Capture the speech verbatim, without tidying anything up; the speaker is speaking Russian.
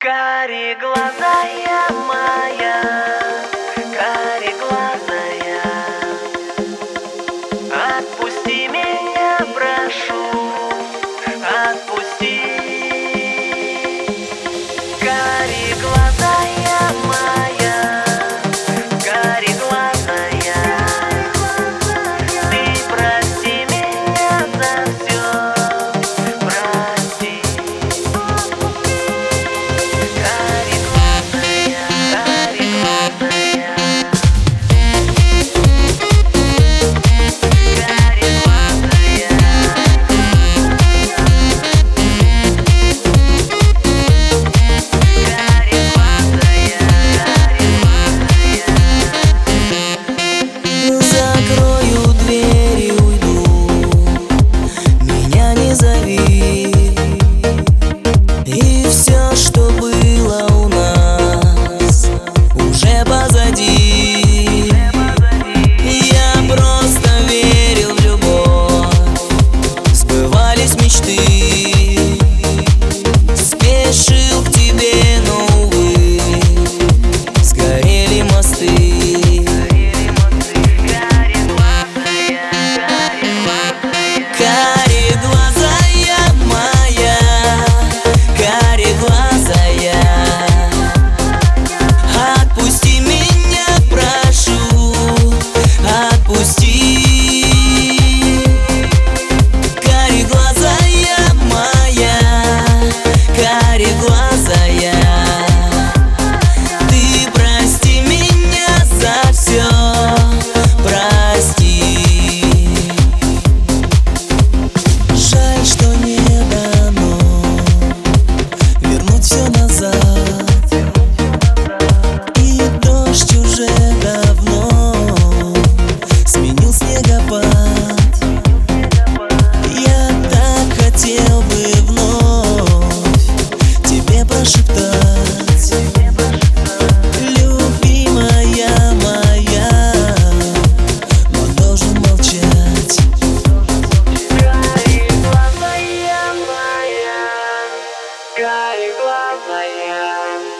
Кареглазая моя, кареглазая, отпусти меня, прошу, отпусти. Кареглазая моя, кареглазая, ты прости меня за все, прости. Закрою дверь и уйду, меня не зови. И все, что было у нас, уже позади. Я просто верил в любовь, сбывались мечты. Спешил к тебе, но, увы, сгорели мосты. Кареглазая моя, кареглазая, отпусти меня, прошу, отпусти. Кареглазая моя, кареглазая, ты прости меня за все, прости. Жаль, что не дано вернуть все назад, и дождь уже давно сменил снегопад. Я так хотел бы вновь тебе прошептать: любимая моя, но должен молчать. Кареглазая моя, кареглазая.